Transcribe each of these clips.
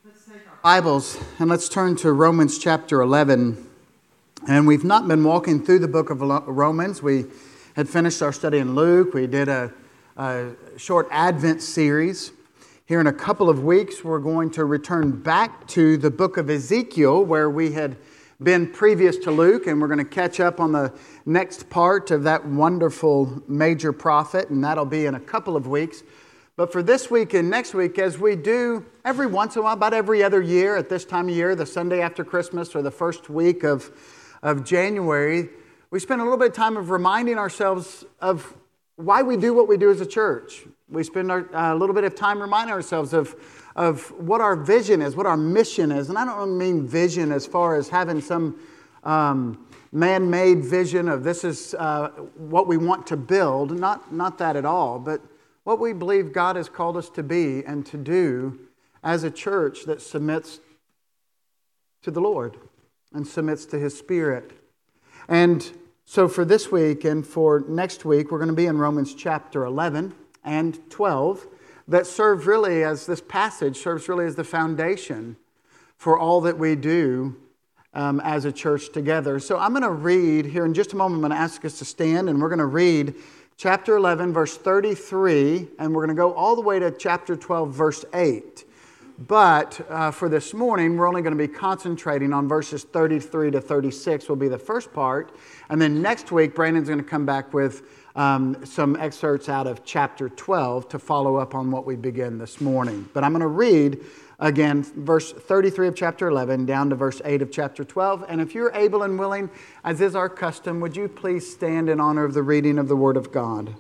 Bibles, and let's turn to Romans chapter 11. And we've not been walking through the book of Romans. We had finished our study in Luke. We did a short Advent series. Here in a couple of weeks, we're going to return back to the book of Ezekiel, where we had been previous to Luke, and we're going to catch up on the next part of that wonderful major prophet, and that'll be in a couple of weeks. But for this week and next week, as we do every once in a while, about every other year at this time of year, the Sunday after Christmas or the first week of January, we spend a little bit of time of reminding ourselves of why we do what we do as a church. We spend a little bit of time reminding ourselves of what our vision is, what our mission is. And I don't mean vision as far as having some man-made vision of this is what we want to build. Not that at all, but what we believe God has called us to be and to do as a church that submits to the Lord and submits to His Spirit. And so for this week and for next week, we're going to be in Romans chapter 11 and 12 that serve really as this passage serves really as the foundation for all that we do as a church together. So I'm going to read here in just a moment. I'm going to ask us to stand, and we're going to read chapter 11, verse 33, and we're going to go all the way to chapter 12, verse 8. But for this morning, we're only going to be concentrating on verses 33 to 36 will be the first part. And then next week, Brandon's going to come back with some excerpts out of chapter 12 to follow up on what we begin this morning. But I'm going to read again, verse 33 of chapter 11 down to verse 8 of chapter 12. And if you're able and willing, as is our custom, would you please stand in honor of the reading of the Word of God?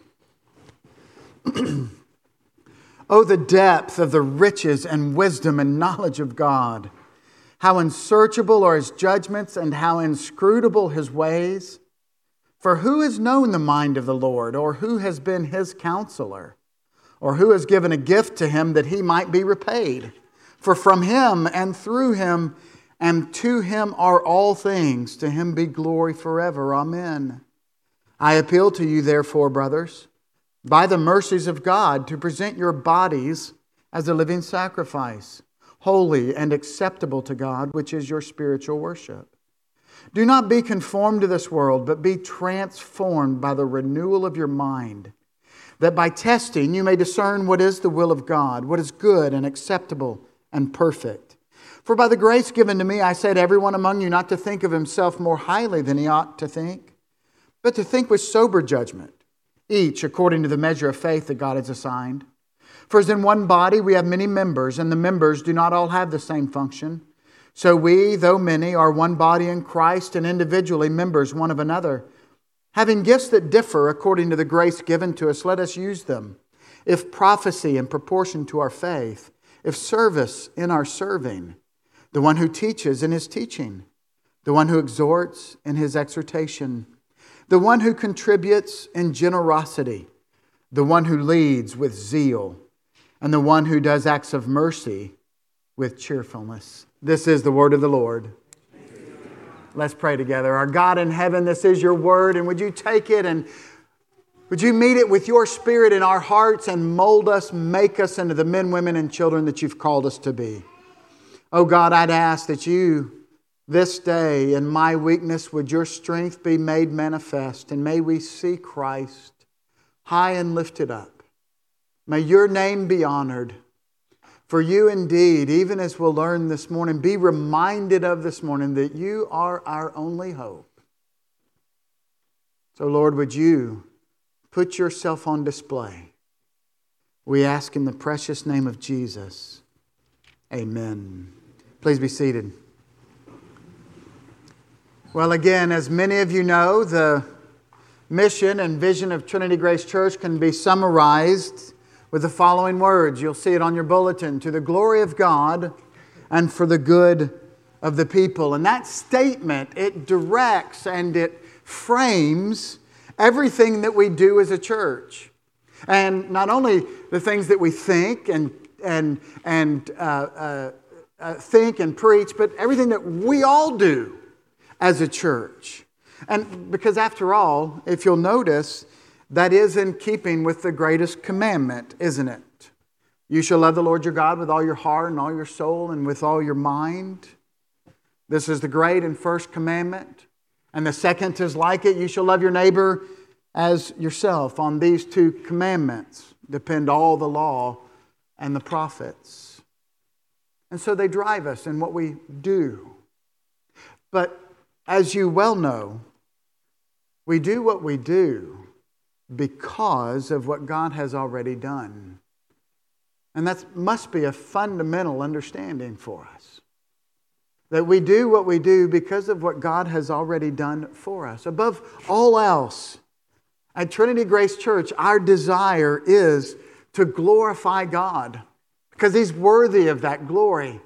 Oh, the depth of the riches and wisdom and knowledge of God! How unsearchable are His judgments and how inscrutable His ways! For who has known the mind of the Lord, or who has been His counselor? Or who has given a gift to Him that He might be repaid? For from Him and through Him and to Him are all things. To Him be glory forever. Amen. I appeal to you, therefore, brothers, by the mercies of God, to present your bodies as a living sacrifice, holy and acceptable to God, which is your spiritual worship. Do not be conformed to this world, but be transformed by the renewal of your mind, that by testing you may discern what is the will of God, what is good and acceptable and perfect. For by the grace given to me, I say to everyone among you not to think of himself more highly than he ought to think, but to think with sober judgment, each according to the measure of faith that God has assigned. For as in one body we have many members, and the members do not all have the same function, so we, though many, are one body in Christ, and individually members one of another. Having gifts that differ according to the grace given to us, let us use them. If prophecy in proportion to our faith, if service in our serving, the one who teaches in his teaching, the one who exhorts in his exhortation, the one who contributes in generosity, the one who leads with zeal, and the one who does acts of mercy with cheerfulness. This is the word of the Lord. Let's pray together. Our God in heaven, this is your word, and would you take it and would you meet it with your Spirit in our hearts and mold us, make us into the men, women, and children that you've called us to be. Oh God, I'd ask that you, this day, in my weakness, would your strength be made manifest, and may we see Christ high and lifted up. May your name be honored. For you indeed, even as we'll learn this morning, be reminded of this morning that you are our only hope. So Lord, would you put yourself on display? We ask in the precious name of Jesus. Amen. Please be seated. Well, again, as many of you know, the mission and vision of Trinity Grace Church can be summarized with the following words. You'll see it on your bulletin: to the glory of God and for the good of the people. And that statement, it directs and it frames everything that we do as a church. And not only the things that we think and think and preach, but everything that we all do as a church. And because after all, if you'll notice, that is in keeping with the greatest commandment, isn't it? You shall love the Lord your God with all your heart and all your soul and with all your mind. This is the great and first commandment. And the second is like it. You shall love your neighbor as yourself. On these two commandments depend all the law and the prophets. And so they drive us in what we do. But as you well know, we do what we do because of what God has already done. And that must be a fundamental understanding for us. That we do what we do because of what God has already done for us. Above all else, at Trinity Grace Church, our desire is to glorify God because He's worthy of that glory.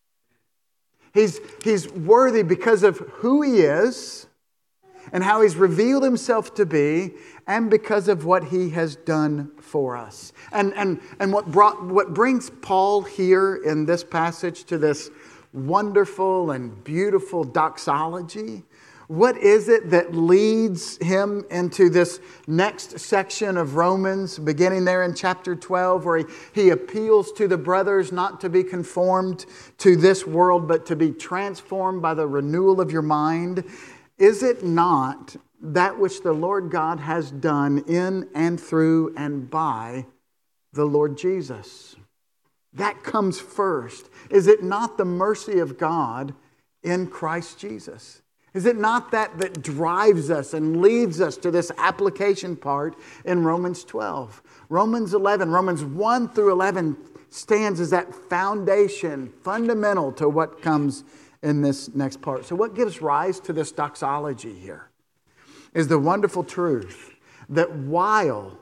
He's worthy because of who He is and how He's revealed Himself to be, and because of what He has done for us. And what brings Paul here in this passage to this wonderful and beautiful doxology, what is it that leads him into this next section of Romans, beginning there in chapter 12, where he appeals to the brothers not to be conformed to this world, but to be transformed by the renewal of your mind? Is it not that which the Lord God has done in and through and by the Lord Jesus? That comes first. Is it not the mercy of God in Christ Jesus? Is it not that drives us and leads us to this application part in Romans 12? Romans 11, Romans 1 through 11 stands as that foundation, fundamental to what comes in this next part. So what gives rise to this doxology here is the wonderful truth that while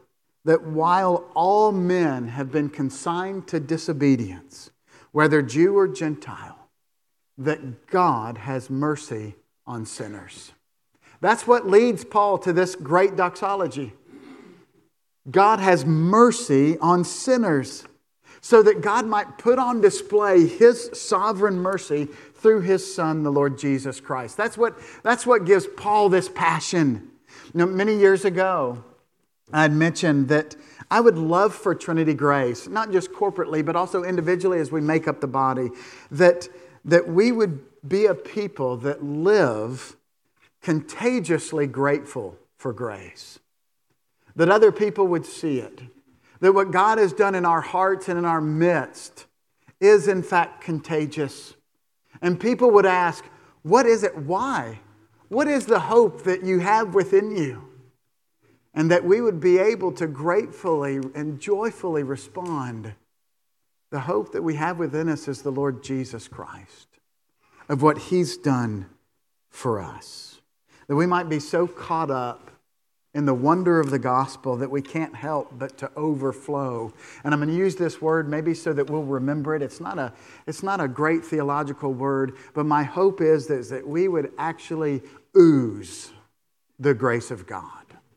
all men have been consigned to disobedience, whether Jew or Gentile, that God has mercy on sinners. That's what leads Paul to this great doxology. God has mercy on sinners so that God might put on display His sovereign mercy through His Son, the Lord Jesus Christ. That's what gives Paul this passion. You know, many years ago, I had mentioned that I would love for Trinity Grace, not just corporately, but also individually as we make up the body, that we would be a people that live contagiously grateful for grace. That other people would see it. That what God has done in our hearts and in our midst is in fact contagious. And people would ask, what is it? Why? What is the hope that you have within you? And that we would be able to gratefully and joyfully respond. The hope that we have within us is the Lord Jesus Christ, of what He's done for us. That we might be so caught up in the wonder of the gospel that we can't help but to overflow. And I'm going to use this word maybe so that we'll remember it. It's not a great theological word, but my hope is that we would actually ooze the grace of God.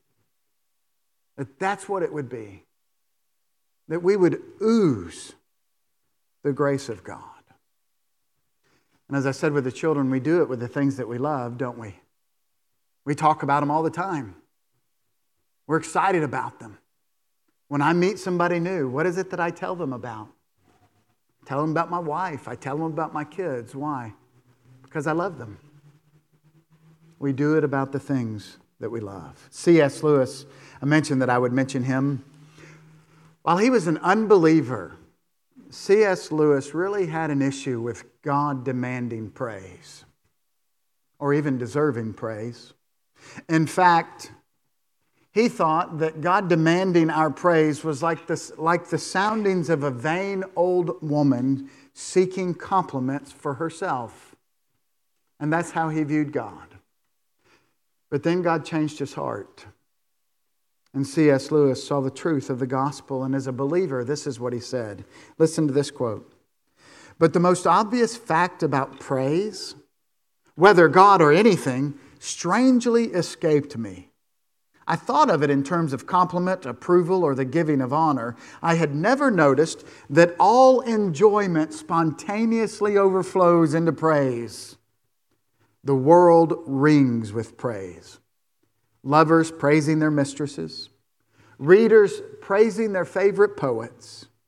That's what it would be. That we would ooze the grace of God. And as I said with the children, we do it with the things that we love, don't we? We talk about them all the time. We're excited about them. When I meet somebody new, what is it that I tell them about? I tell them about my wife. I tell them about my kids. Why? Because I love them. We do it about the things that we love. C.S. Lewis, I mentioned that I would mention him. While he was an unbeliever, C.S. Lewis really had an issue with God demanding praise, or even deserving praise. In fact, he thought that God demanding our praise was like the soundings of a vain old woman seeking compliments for herself. And that's how he viewed God. But then God changed his heart. And C.S. Lewis saw the truth of the gospel, and as a believer, this is what he said. Listen to this quote. But the most obvious fact about praise, whether God or anything, strangely escaped me. I thought of it in terms of compliment, approval, or the giving of honor. I had never noticed that all enjoyment spontaneously overflows into praise. The world rings with praise. Lovers praising their mistresses. Readers praising their favorite poets.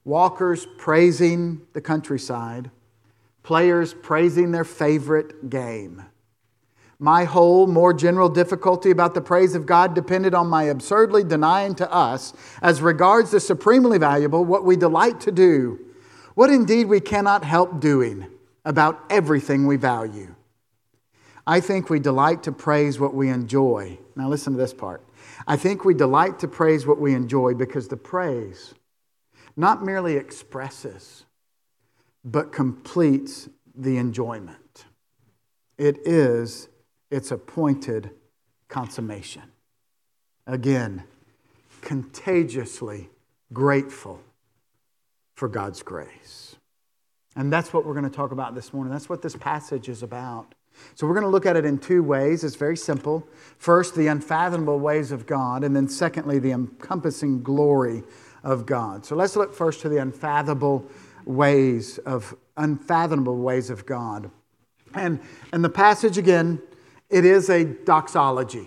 walkers praising the countryside, players praising their favorite game. My whole, more general difficulty about the praise of God depended on my absurdly denying to us, as regards the supremely valuable, what we delight to do, what indeed we cannot help doing about everything we value. I think we delight to praise what we enjoy. Now listen to this part. I think we delight to praise what we enjoy because the praise not merely expresses, but completes the enjoyment. It is its appointed consummation. Again, contagiously grateful for God's grace. And that's what we're going to talk about this morning. That's what this passage is about. So we're going to look at it in two ways. It's very simple. First, the unfathomable ways of God, and then secondly, the encompassing glory of God. So let's look first to the unfathomable ways of God. And the passage, again, it is a doxology.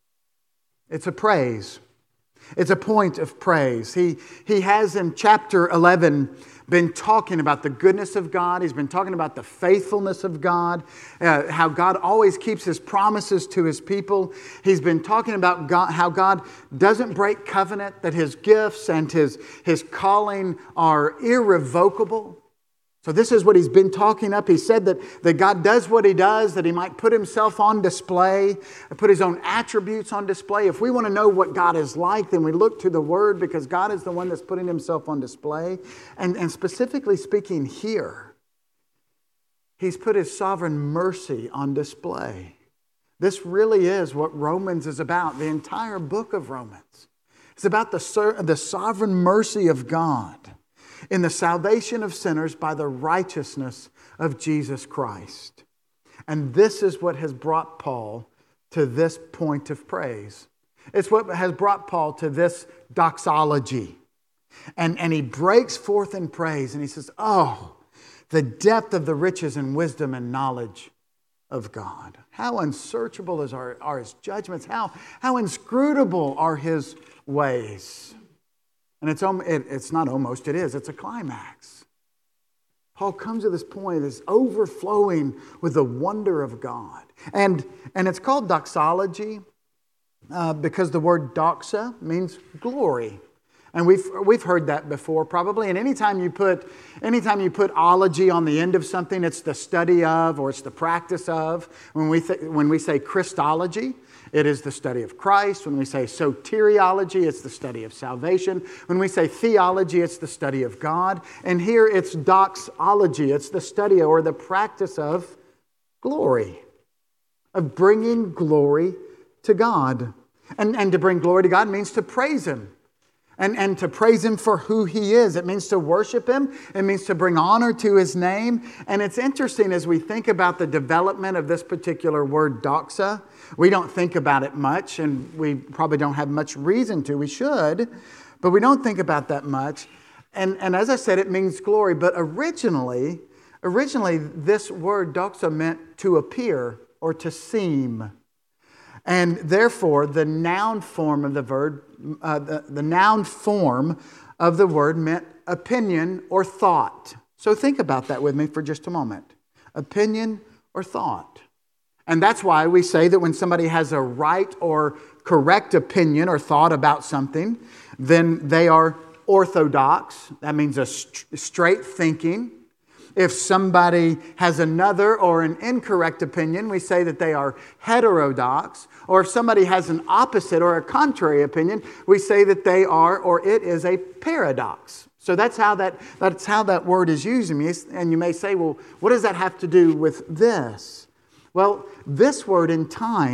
It's a praise. It's a point of praise. He has in chapter 11 been talking about the goodness of God. He's been talking about the faithfulness of God, how God always keeps His promises to His people. He's been talking about God, how God doesn't break covenant, that His gifts and His calling are irrevocable. So this is what he's been talking up. He said that God does what He does, that He might put Himself on display, put His own attributes on display. If we want to know what God is like, then we look to the Word, because God is the one that's putting Himself on display. And specifically speaking here, He's put His sovereign mercy on display. This really is what Romans is about, the entire book of Romans. It's about the sovereign mercy of God in the salvation of sinners by the righteousness of Jesus Christ. And this is what has brought Paul to this point of praise. It's what has brought Paul to this doxology. And he breaks forth in praise and he says, oh, the depth of the riches and wisdom and knowledge of God. How unsearchable are His judgments. How inscrutable are His ways. And it's not almost, it is. It's a climax. Paul comes to this point, it's overflowing with the wonder of God. And it's called doxology because the word doxa means glory. And we've heard that before probably. And anytime you put ology on the end of something, it's the study of or it's the practice of. When we say Christology, it is the study of Christ. When we say soteriology, it's the study of salvation. When we say theology, it's the study of God. And here it's doxology. It's the study or the practice of glory, of bringing glory to God. And to bring glory to God means to praise Him. And to praise Him for who He is. It means to worship Him. It means to bring honor to His name. And it's interesting as we think about the development of this particular word doxa. We don't think about it much, and we probably don't have much reason to. We should, but we don't think about that much. And as I said, it means glory. But originally, this word doxa meant to appear or to seem. And therefore, the noun form of the verb, the noun form of the word meant opinion or thought. So think about that with me for just a moment. Opinion or thought. And that's why we say that when somebody has a right or correct opinion or thought about something, then they are orthodox. That means a straight thinking. If somebody has another or an incorrect opinion, we say that they are heterodox. Or if somebody has an opposite or a contrary opinion, we say that they are or it is a paradox. So that's how that word is used. And you may say, well, what does that have to do with this? Well, this word in the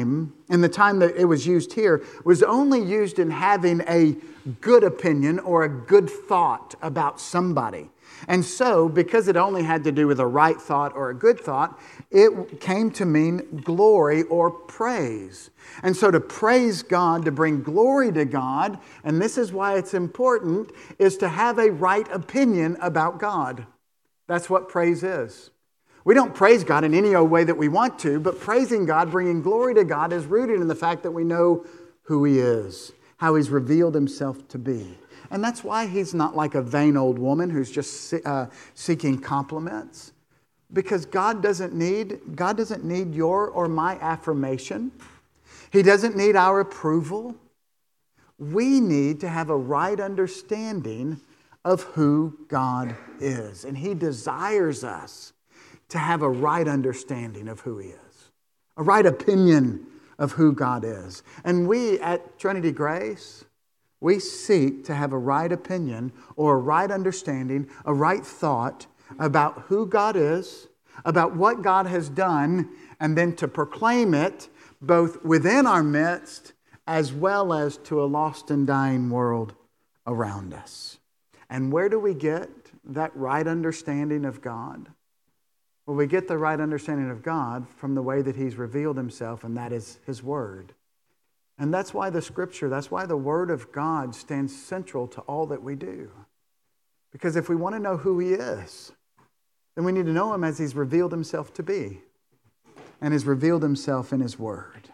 time that it was used here, was only used in having a good opinion or a good thought about somebody. And so, because it only had to do with a right thought or a good thought, it came to mean glory or praise. And so to praise God, to bring glory to God, and this is why it's important, is to have a right opinion about God. That's what praise is. We don't praise God in any old way that we want to, but praising God, bringing glory to God, is rooted in the fact that we know who He is, how He's revealed Himself to be. And that's why he's not like a vain old woman who's just seeking compliments. Because God doesn't need your or my affirmation. He doesn't need our approval. We need to have a right understanding of who God is. And He desires us to have a right understanding of who He is. A right opinion of who God is. And we at Trinity Grace, we seek to have a right opinion or a right understanding, a right thought about who God is, about what God has done, and then to proclaim it both within our midst as well as to a lost and dying world around us. And where do we get that right understanding of God? Well, we get the right understanding of God from the way that He's revealed Himself, and that is His Word. And that's why the Scripture, that's why the Word of God stands central to all that we do. Because if we want to know who He is, then we need to know Him as He's revealed Himself to be, and has revealed Himself in His Word.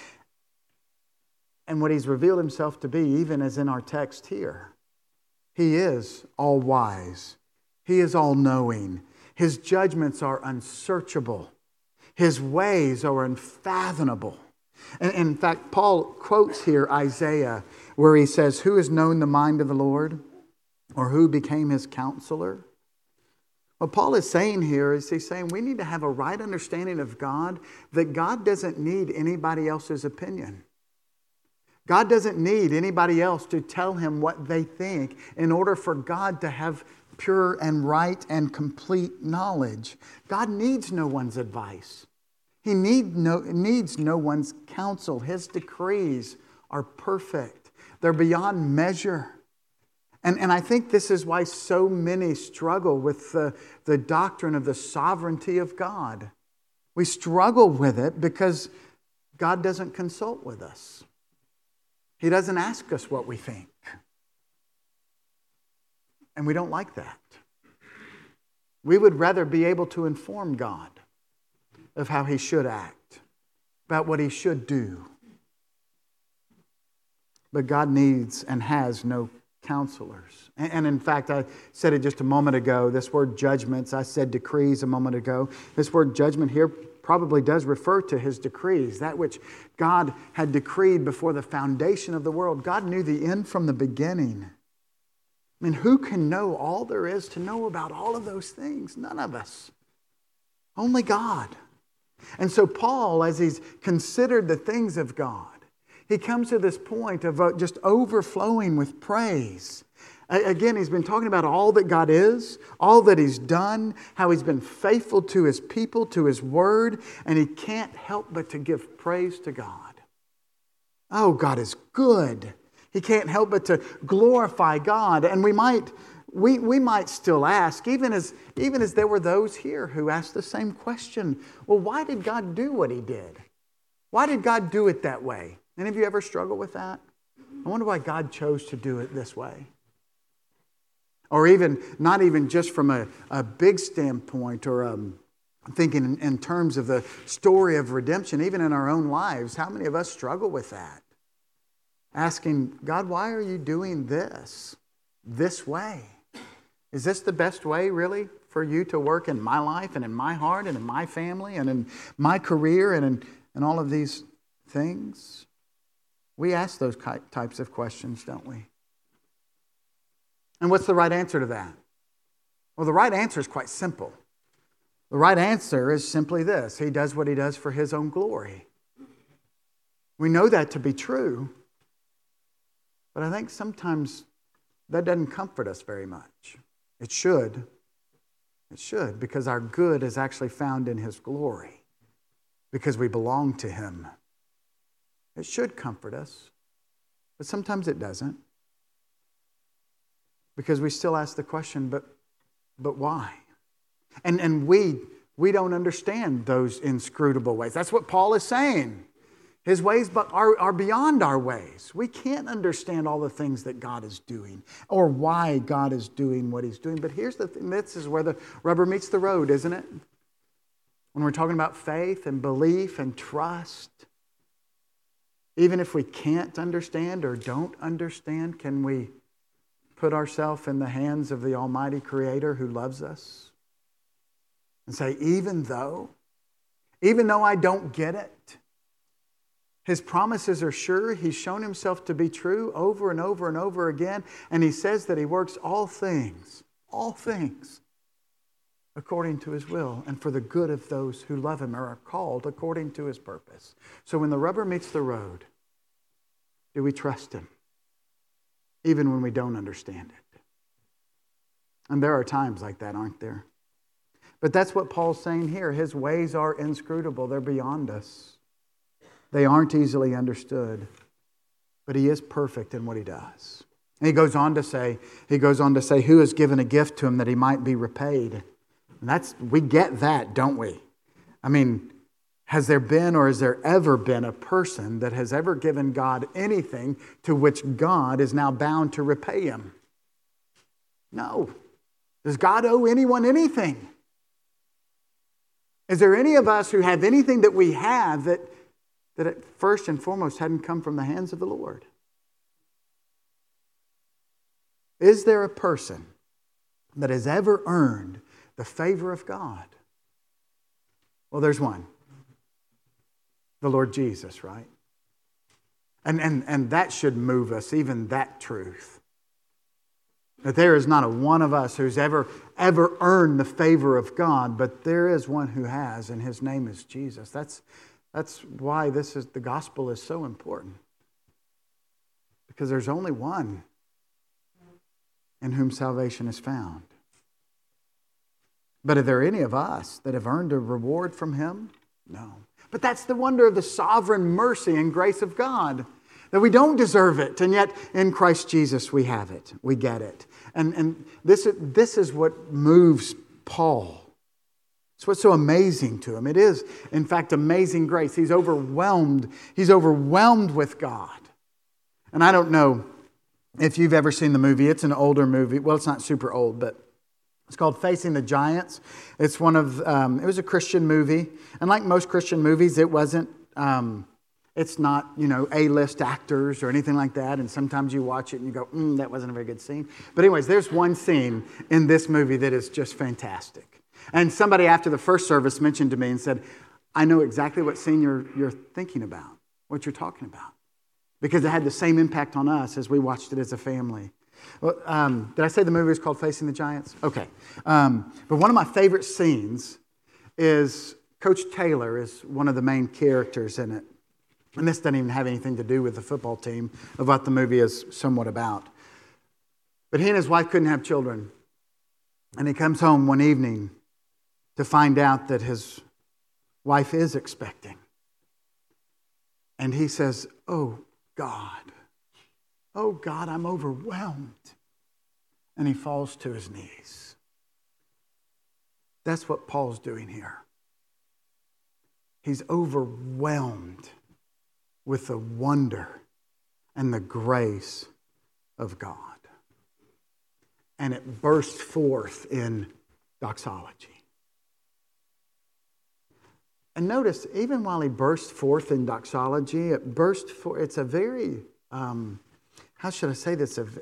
And what He's revealed Himself to be, even as in our text here, He is all-wise. He is all-knowing. His judgments are unsearchable. His ways are unfathomable. And in fact, Paul quotes here Isaiah, where he says, "Who has known the mind of the Lord? Or who became His counselor?" What Paul is saying here is he's saying we need to have a right understanding of God, that God doesn't need anybody else's opinion. God doesn't need anybody else to tell Him what they think in order for God to have pure and right and complete knowledge. God needs no one's advice. He needs no one's counsel. His decrees are perfect. They're beyond measure. And I think this is why so many struggle with the doctrine of the sovereignty of God. We struggle with it because God doesn't consult with us. He doesn't ask us what we think. And we don't like that. We would rather be able to inform God of how He should act, about what He should do. But God needs and has no counselors. And in fact, I said it just a moment ago, this word judgments, I said decrees a moment ago. This word judgment here probably does refer to His decrees, that which God had decreed before the foundation of the world. God knew the end from the beginning. I mean, who can know all there is to know about all of those things? None of us. Only God. And so Paul, as he's considered the things of God, he comes to this point of just overflowing with praise. Again, he's been talking about all that God is, all that He's done, how He's been faithful to His people, to His Word, and he can't help but to give praise to God. Oh, God is good. He can't help but to glorify God. And we might still ask, even as there were those here who asked the same question, well, why did God do what He did? Why did God do it that way? Any of you ever struggle with that? I wonder why God chose to do it this way. Or even, not even just from a big standpoint, or thinking in terms of the story of redemption, even in our own lives, how many of us struggle with that? Asking, God, why are You doing this way? Is this the best way, really, for You to work in my life and in my heart and in my family and in my career and in all of these things? We ask those types of questions, don't we? And what's the right answer to that? Well, the right answer is quite simple. The right answer is simply this: He does what He does for His own glory. We know that to be true, but I think sometimes that doesn't comfort us very much. It should. It should, because our good is actually found in His glory, because we belong to Him. It should comfort us, but sometimes it doesn't. Because we still ask the question, but why? And we don't understand those inscrutable ways. That's what Paul is saying. His ways are beyond our ways. We can't understand all the things that God is doing or why God is doing what He's doing. But here's the thing, this is where the rubber meets the road, isn't it? When we're talking about faith and belief and trust, even if we can't understand or don't understand, can we put ourselves in the hands of the Almighty Creator who loves us and say, even though I don't get it, His promises are sure. He's shown Himself to be true over and over and over again. And He says that He works all things, according to His will and for the good of those who love Him or are called according to His purpose. So when the rubber meets the road, do we trust Him? Even when we don't understand it. And there are times like that, aren't there? But that's what Paul's saying here. His ways are inscrutable. They're beyond us. They aren't easily understood. But He is perfect in what He does. And he goes on to say, who has given a gift to Him that He might be repaid? And we get that, don't we? I mean, has there been or has there ever been a person that has ever given God anything to which God is now bound to repay him? No. Does God owe anyone anything? Is there any of us who have anything that we have that at first and foremost hadn't come from the hands of the Lord? Is there a person that has ever earned the favor of God? Well, there's one. The Lord Jesus, right? And that should move us, even that truth. That there is not a one of us who's ever earned the favor of God, but there is one who has, and His name is Jesus. That's why the gospel is so important. Because there's only one in whom salvation is found. But are there any of us that have earned a reward from Him? No. But that's the wonder of the sovereign mercy and grace of God. That we don't deserve it, and yet in Christ Jesus we have it. We get it. And this is what moves Paul. It's what's so amazing to him. It is, in fact, amazing grace. He's overwhelmed. He's overwhelmed with God. And I don't know if you've ever seen the movie. It's an older movie. Well, it's not super old, but it's called Facing the Giants. It's it was a Christian movie. And like most Christian movies, it wasn't, it's not, A-list actors or anything like that. And sometimes you watch it and you go, that wasn't a very good scene. But anyways, there's one scene in this movie that is just fantastic. And somebody after the first service mentioned to me and said, I know exactly what scene you're thinking about, what you're talking about. Because it had the same impact on us as we watched it as a family. Well, did I say the movie is called Facing the Giants? Okay. But one of my favorite scenes is Coach Taylor is one of the main characters in it. And this doesn't even have anything to do with the football team of what the movie is somewhat about. But he and his wife couldn't have children. And he comes home one evening to find out that his wife is expecting. And he says, oh God, I'm overwhelmed. And he falls to his knees. That's what Paul's doing here. He's overwhelmed with the wonder and the grace of God. And it burst forth in doxology. And notice, even while he burst forth in doxology, it's a very, how should I say this? It's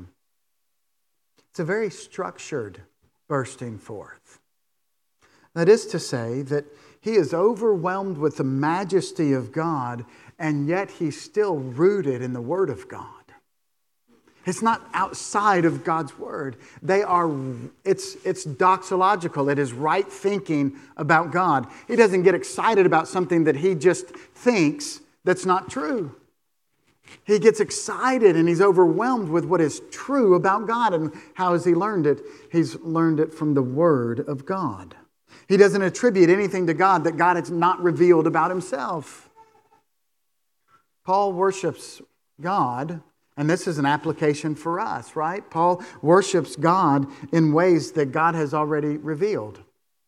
a very structured bursting forth. That is to say that he is overwhelmed with the majesty of God, and yet he's still rooted in the Word of God. It's not outside of God's Word. It's doxological. It is right thinking about God. He doesn't get excited about something that he just thinks that's not true. He gets excited and he's overwhelmed with what is true about God. And how has he learned it? He's learned it from the Word of God. He doesn't attribute anything to God that God has not revealed about himself. Paul worships God, and this is an application for us, right? Paul worships God in ways that God has already revealed.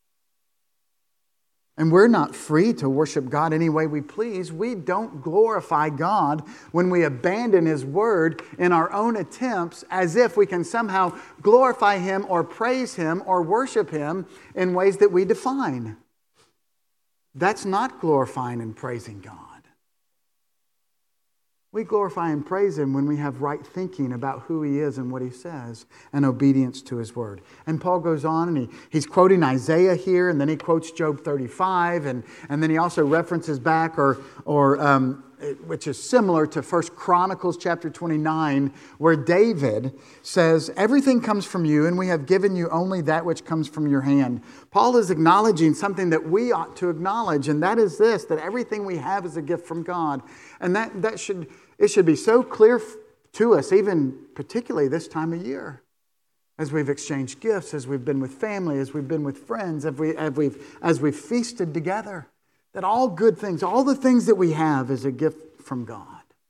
And we're not free to worship God any way we please. We don't glorify God when we abandon His Word in our own attempts as if we can somehow glorify Him or praise Him or worship Him in ways that we define. That's not glorifying and praising God. We glorify and praise Him when we have right thinking about who He is and what He says and obedience to His Word. And Paul goes on and he's quoting Isaiah here, and then he quotes Job 35, and then he also references back which is similar to 1 Chronicles chapter 29, where David says, everything comes from you, and we have given you only that which comes from your hand. Paul is acknowledging something that we ought to acknowledge, and that is this, that everything we have is a gift from God. And it should be so clear to us, even particularly this time of year, as we've exchanged gifts, as we've been with family, as we've been with friends, as we've feasted together, that all good things, all the things that we have is a gift from God.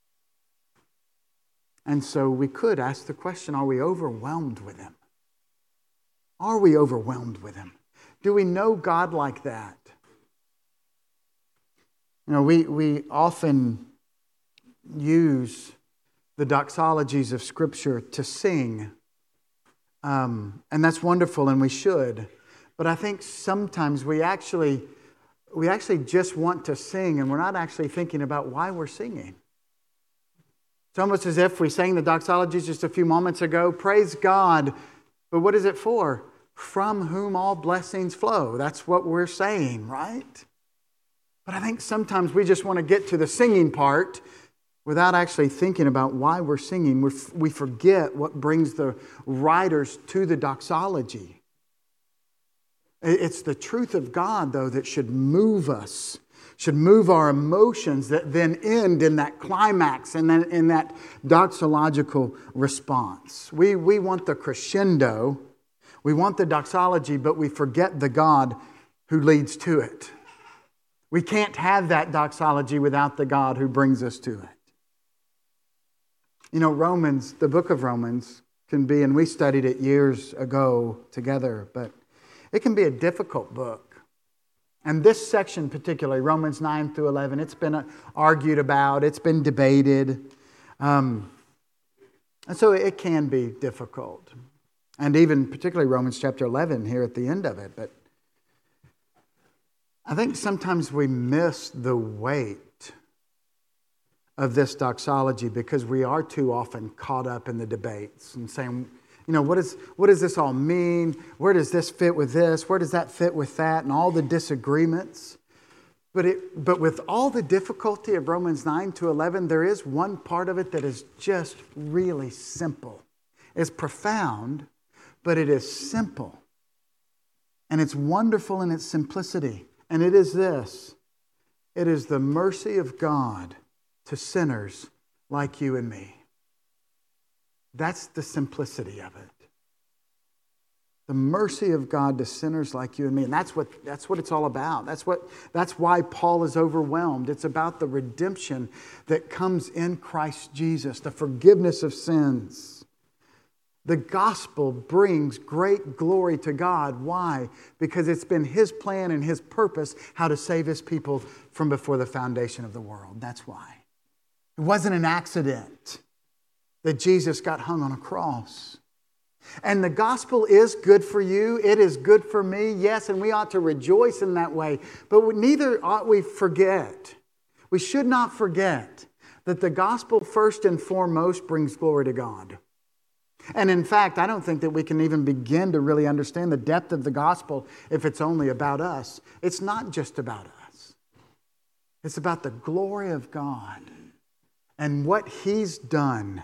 And so we could ask the question, are we overwhelmed with Him? Are we overwhelmed with Him? Do we know God like that? You know, we often use the doxologies of Scripture to sing. And that's wonderful, and we should. But I think sometimes we actually just want to sing, and we're not actually thinking about why we're singing. It's almost as if we sang the doxologies just a few moments ago. Praise God. But what is it for? From whom all blessings flow. That's what we're saying, right? But I think sometimes we just want to get to the singing part without actually thinking about why we're singing. We forget what brings the writers to the doxology. It's the truth of God, though, that should move us, should move our emotions that then end in that climax and then in that doxological response. We want the crescendo, we want the doxology, but we forget the God who leads to it. We can't have that doxology without the God who brings us to it. You know, Romans, the book of Romans can be, and we studied it years ago together, but it can be a difficult book. And this section particularly, Romans 9 through 11, it's been argued about, it's been debated. And so it can be difficult. And even particularly Romans chapter 11 here at the end of it. But I think sometimes we miss the weight of this doxology because we are too often caught up in the debates and saying, you know, what does this all mean? Where does this fit with this? Where does that fit with that? And all the disagreements. But with all the difficulty of Romans 9 to 11, there is one part of it that is just really simple. It's profound, but it is simple. And it's wonderful in its simplicity. And it is this. It is the mercy of God to sinners like you and me. That's the simplicity of it. The mercy of God to sinners like you and me. And that's what it's all about. That's why Paul is overwhelmed. It's about the redemption that comes in Christ Jesus, the forgiveness of sins. The gospel brings great glory to God. Why? Because it's been His plan and His purpose how to save His people from before the foundation of the world. That's why. It wasn't an accident that Jesus got hung on a cross. And the gospel is good for you. It is good for me. Yes, and we ought to rejoice in that way. But neither ought we forget. We should not forget that the gospel first and foremost brings glory to God. And in fact, I don't think that we can even begin to really understand the depth of the gospel if it's only about us. It's not just about us. It's about the glory of God and what He's done.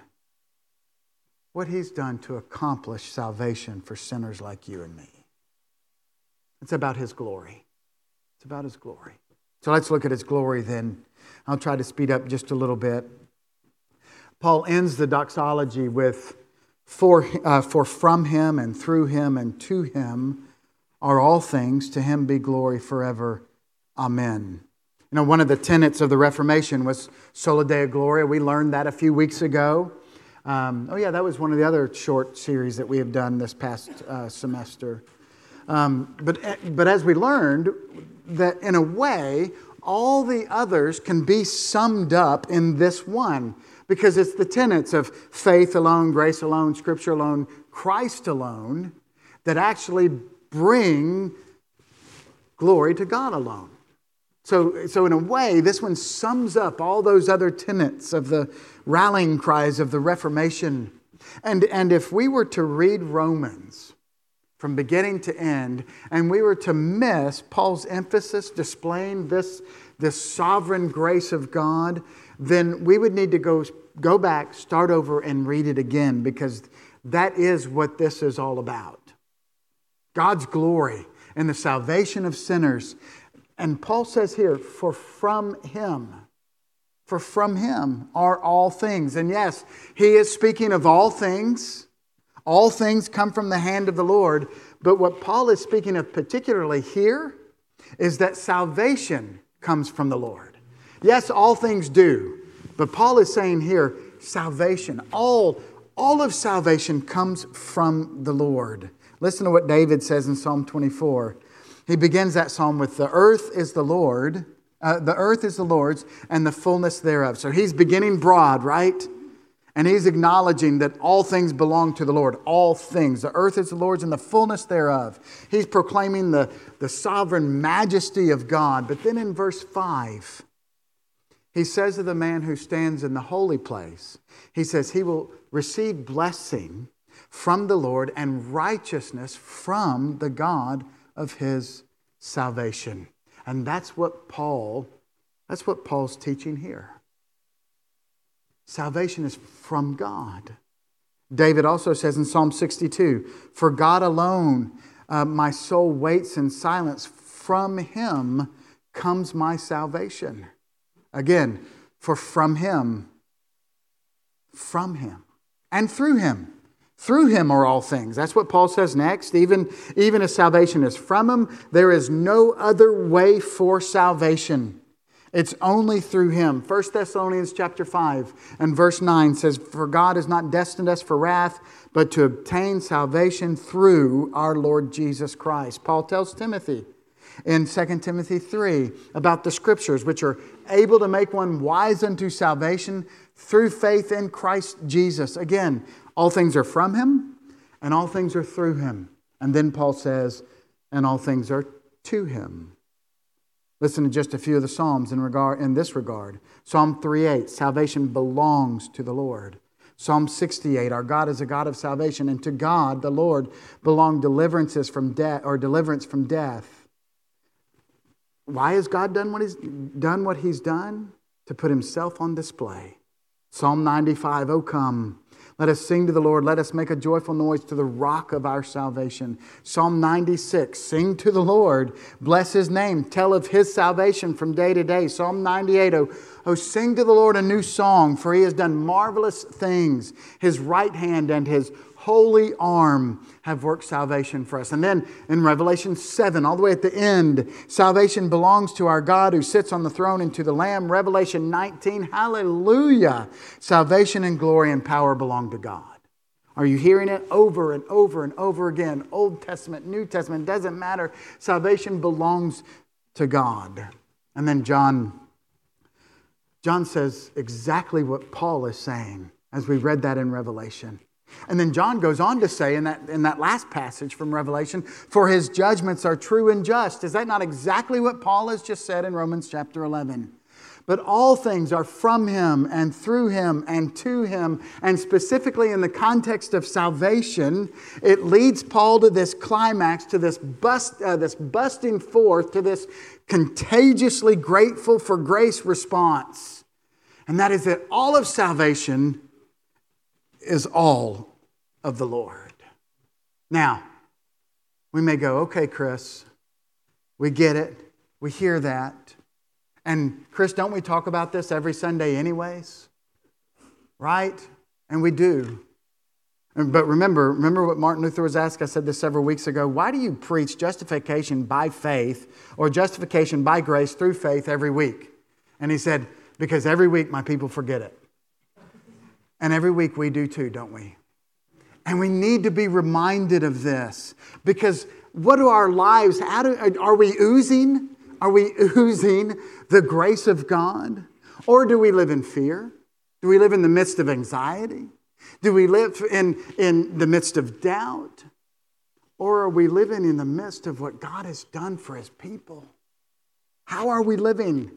What He's done to accomplish salvation for sinners like you and me. It's about His glory. It's about His glory. So let's look at His glory then. I'll try to speed up just a little bit. Paul ends the doxology with, for from Him and through Him and to Him are all things. To Him be glory forever. Amen. You know, one of the tenets of the Reformation was Sola Deo Gloria. We learned that a few weeks ago. That was one of the other short series that we have done this past semester. But as we learned, that in a way, all the others can be summed up in this one. Because it's the tenets of faith alone, grace alone, Scripture alone, Christ alone, that actually bring glory to God alone. So in a way, this one sums up all those other tenets of the rallying cries of the Reformation. And if we were to read Romans from beginning to end, and we were to miss Paul's emphasis displaying this sovereign grace of God, then we would need to go back, start over, and read it again, because that is what this is all about. God's glory and the salvation of sinners. And Paul says here, for from Him are all things. And yes, he is speaking of all things. All things come from the hand of the Lord. But what Paul is speaking of particularly here is that salvation comes from the Lord. Yes, all things do. But Paul is saying here, salvation, all of salvation comes from the Lord. Listen to what David says in Psalm 24. He begins that psalm with, the earth is the Lord's, and the fullness thereof. So he's beginning broad, right? And he's acknowledging that all things belong to the Lord. All things. The earth is the Lord's and the fullness thereof. He's proclaiming the sovereign majesty of God. But then in verse 5, he says of the man who stands in the holy place, he says he will receive blessing from the Lord and righteousness from the God of his salvation. And that's what Paul's teaching here. Salvation is from God. David also says in Psalm 62, for God alone my soul waits in silence. From Him comes my salvation. Again, for from Him, and through Him. Through Him are all things. That's what Paul says next. Even as salvation is from Him, there is no other way for salvation. It's only through Him. 1 Thessalonians chapter 5 and verse 9 says, for God has not destined us for wrath, but to obtain salvation through our Lord Jesus Christ. Paul tells Timothy in 2 Timothy 3 about the Scriptures, which are able to make one wise unto salvation through faith in Christ Jesus. Again, all things are from Him, and all things are through Him. And then Paul says, and all things are to Him. Listen to just a few of the Psalms in this regard. Psalm 3:8, salvation belongs to the Lord. Psalm 68, our God is a God of salvation, and to God, the Lord, belong deliverance from death. Why has God done what He's done? To put Himself on display. Psalm 95, O come, let us sing to the Lord. Let us make a joyful noise to the rock of our salvation. Psalm 96, sing to the Lord. Bless His name. Tell of His salvation from day to day. Psalm 98, oh, sing to the Lord a new song, for He has done marvelous things. His right hand and His holy arm have worked salvation for us. And then in Revelation 7, all the way at the end, salvation belongs to our God who sits on the throne and to the Lamb. Revelation 19, hallelujah. Salvation and glory and power belong to God. Are you hearing it over and over and over again? Old Testament, New Testament, doesn't matter. Salvation belongs to God. And then John says exactly what Paul is saying as we read that in Revelation. And then John goes on to say in that last passage from Revelation, for His judgments are true and just. Is that not exactly what Paul has just said in Romans chapter 11? But all things are from Him and through Him and to Him. And specifically in the context of salvation, it leads Paul to this climax, to this busting forth, to this contagiously grateful for grace response. And that is that all of salvation is all of the Lord. Now, we may go, okay, Chris, we get it. We hear that. And Chris, don't we talk about this every Sunday anyways? Right? And we do. But remember what Martin Luther was asked? I said this several weeks ago. Why do you preach justification by faith or justification by grace through faith every week? And he said, because every week my people forget it. And every week we do too, don't we? And we need to be reminded of this. Because what do our lives, are we oozing? Are we oozing the grace of God? Or do we live in fear? Do we live in the midst of anxiety? Do we live in the midst of doubt? Or are we living in the midst of what God has done for His people? How are we living?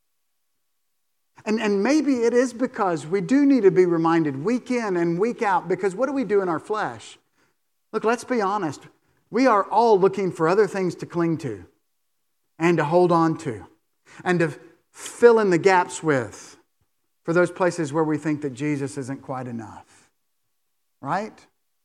And maybe it is because we do need to be reminded week in and week out, because what do we do in our flesh? Look, let's be honest. We are all looking for other things to cling to and to hold on to and to fill in the gaps with for those places where we think that Jesus isn't quite enough. Right?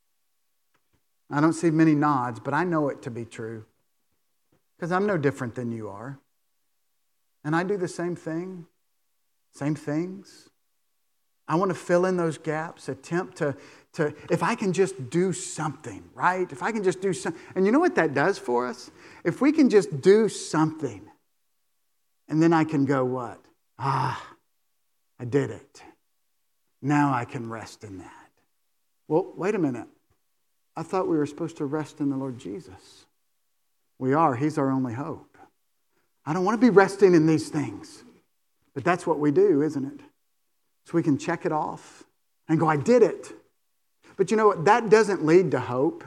I don't see many nods, but I know it to be true because I'm no different than you are. And I do the same thing. Same things. I want to fill in those gaps, attempt to if I can just do something, right? If I can just do something. And you know what that does for us? If we can just do something, and then I can go what? I did it. Now I can rest in that. Well, wait a minute. I thought we were supposed to rest in the Lord Jesus. We are. He's our only hope. I don't want to be resting in these things. But that's what we do, isn't it? So we can check it off and go, I did it. But you know what? That doesn't lead to hope.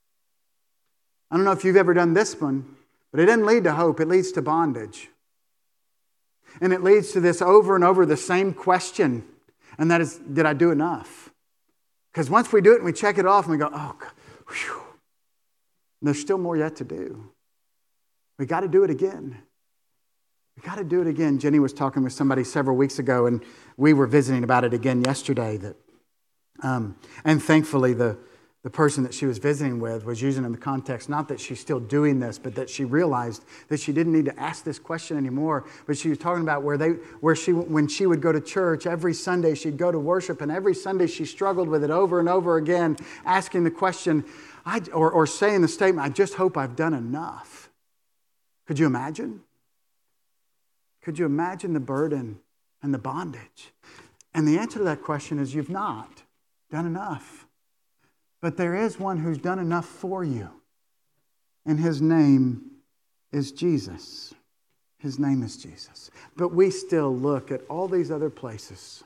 I don't know if you've ever done this one, but it doesn't lead to hope. It leads to bondage. And it leads to this over and over the same question. And that is, did I do enough? Because once we do it and we check it off and we go, oh, whew, there's still more yet to do. We got to do it again. We got to do it again. Jenny was talking with somebody several weeks ago, and we were visiting about it again yesterday. And thankfully, the person that she was visiting with was using in the context, not that she's still doing this, but that she realized that she didn't need to ask this question anymore. But she was talking about when she would go to church, every Sunday she'd go to worship, and every Sunday she struggled with it over and over again, asking the question, or saying the statement, I just hope I've done enough. Could you imagine? Could you imagine the burden and the bondage? And the answer to that question is you've not done enough. But there is one who's done enough for you. And his name is Jesus. His name is Jesus. But we still look at all these other places.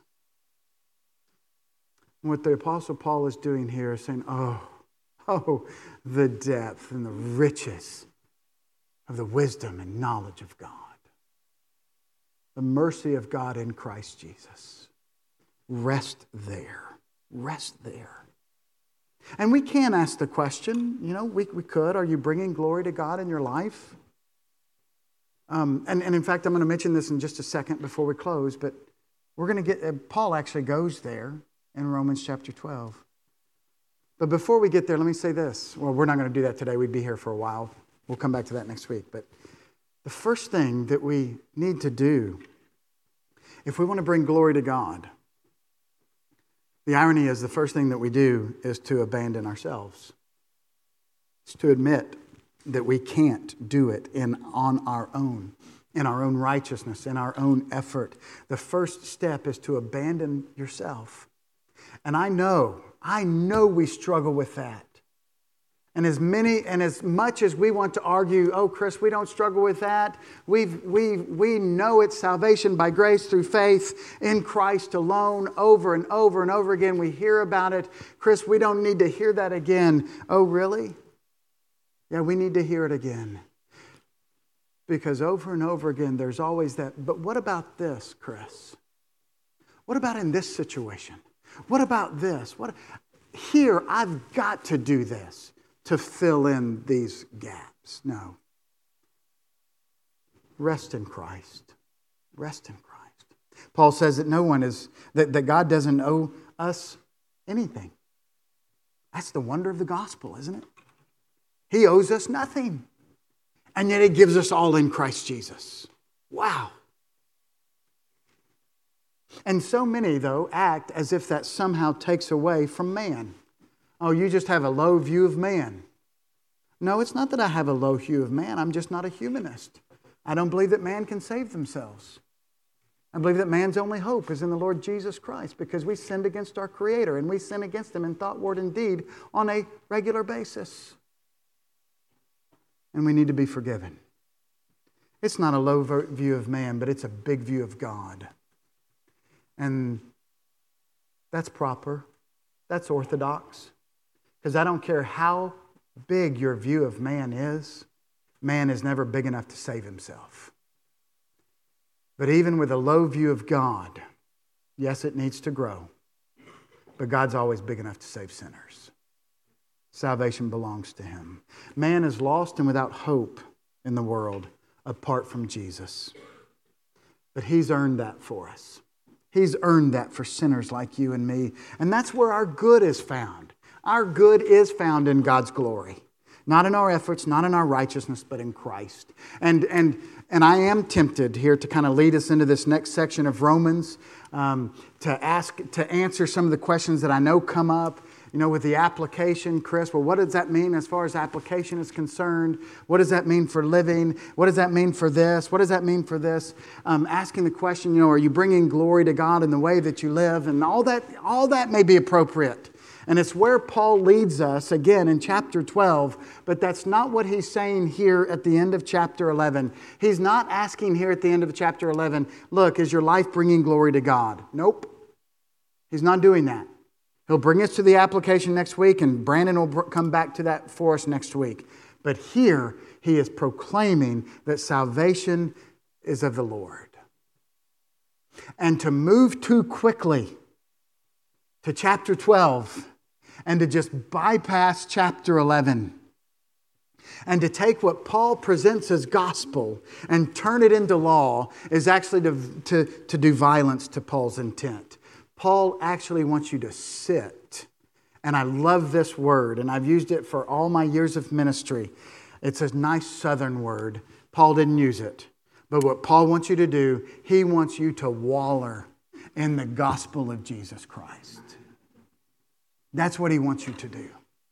And what the Apostle Paul is doing here is saying, oh, the depth and the riches of the wisdom and knowledge of God. The mercy of God in Christ Jesus. Rest there. Rest there. And we can ask the question, we could, are you bringing glory to God in your life? And in fact, I'm going to mention this in just a second before we close, but we're going to get, Paul actually goes there in Romans chapter 12. But before we get there, let me say this. Well, we're not going to do that today. We'd be here for a while. We'll come back to that next week. But the first thing that we need to do, if we want to bring glory to God, the irony is the first thing that we do is to abandon ourselves. It's to admit that we can't do it on our own, in our own righteousness, in our own effort. The first step is to abandon yourself. And I know we struggle with that. And as much as we want to argue, oh, Chris, we don't struggle with that. We know it's salvation by grace through faith in Christ alone. Over and over and over again, we hear about it. Chris, we don't need to hear that again. Oh, really? Yeah, we need to hear it again. Because over and over again, there's always that. But what about this, Chris? What about in this situation? What about this? Here, I've got to do this to fill in these gaps. No. Rest in Christ. Rest in Christ. Paul says that God doesn't owe us anything. That's the wonder of the gospel, isn't it? He owes us nothing. And yet He gives us all in Christ Jesus. Wow. And so many, though, act as if that somehow takes away from man. Oh, you just have a low view of man. No, it's not that I have a low view of man. I'm just not a humanist. I don't believe that man can save themselves. I believe that man's only hope is in the Lord Jesus Christ because we sinned against our Creator and we sin against Him in thought, word, and deed on a regular basis. And we need to be forgiven. It's not a low view of man, but it's a big view of God. And that's proper. That's orthodox. Because I don't care how big your view of man is never big enough to save himself. But even with a low view of God, yes, it needs to grow, but God's always big enough to save sinners. Salvation belongs to Him. Man is lost and without hope in the world apart from Jesus. But He's earned that for us. He's earned that for sinners like you and me. And that's where our good is found. Our good is found in God's glory. Not in our efforts, not in our righteousness, but in Christ. And I am tempted here to kind of lead us into this next section of Romans, to answer some of the questions that I know come up, with the application, Chris. Well, what does that mean as far as application is concerned? What does that mean for living? What does that mean for this? What does that mean for this? Asking the question, are you bringing glory to God in the way that you live? And all that may be appropriate. And it's where Paul leads us again in chapter 12, but that's not what he's saying here at the end of chapter 11. He's not asking here at the end of chapter 11, look, is your life bringing glory to God? Nope. He's not doing that. He'll bring us to the application next week, and Brandon will come back to that for us next week. But here, he is proclaiming that salvation is of the Lord. And to move too quickly to chapter 12 and to just bypass chapter 11 and to take what Paul presents as gospel and turn it into law is actually to do violence to Paul's intent. Paul actually wants you to sit. And I love this word, and I've used it for all my years of ministry. It's a nice southern word. Paul didn't use it. But what Paul wants you to do, he wants you to waller in the gospel of Jesus Christ. That's what he wants you to do.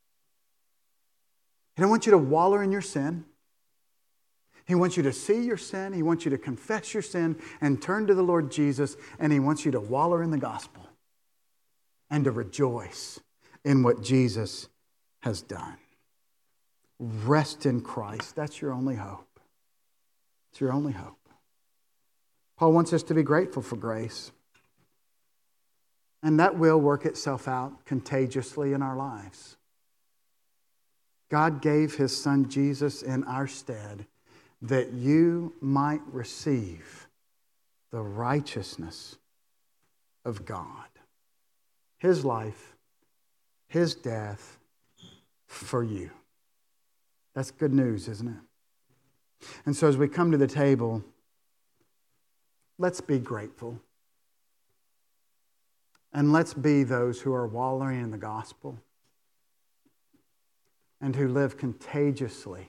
He don't want you to waller in your sin. He wants you to see your sin. He wants you to confess your sin and turn to the Lord Jesus. And He wants you to waller in the gospel and to rejoice in what Jesus has done. Rest in Christ. That's your only hope. It's your only hope. Paul wants us to be grateful for grace. And that will work itself out contagiously in our lives. God gave His Son Jesus in our stead that you might receive the righteousness of God. His life, His death for you. That's good news, isn't it? And so as we come to the table, let's be grateful. And let's be those who are wallowing in the gospel and who live contagiously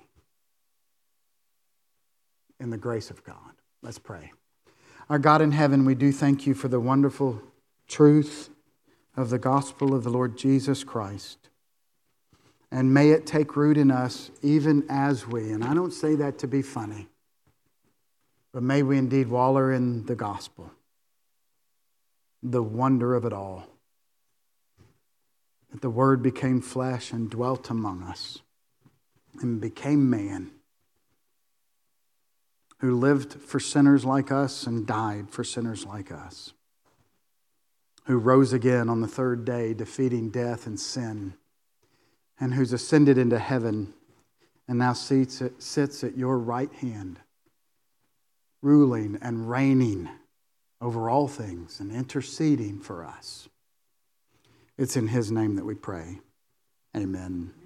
in the grace of God. Let's pray. Our God in heaven, we do thank You for the wonderful truth of the gospel of the Lord Jesus Christ. And may it take root in us even as we, and I don't say that to be funny, but may we indeed waller in the gospel, the wonder of it all. That the Word became flesh and dwelt among us and became man, who lived for sinners like us and died for sinners like us, who rose again on the third day, defeating death and sin, and who's ascended into heaven and now sits at Your right hand, ruling and reigning over all things and interceding for us. It's in His name that we pray. Amen.